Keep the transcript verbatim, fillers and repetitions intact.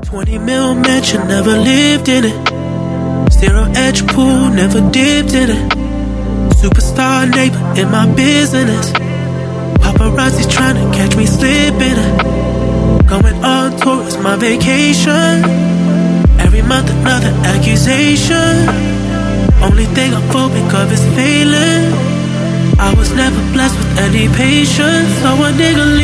twenty mil mansion, never lived in it. Zero edge pool, never dipped in it. Superstar neighbor in my business. Paparazzi trying to catch me slipping it. Going on tour is my vacation. Every month another accusation. Only thing I'm phobic of is failing. I was never blessed with any patience, so a nigga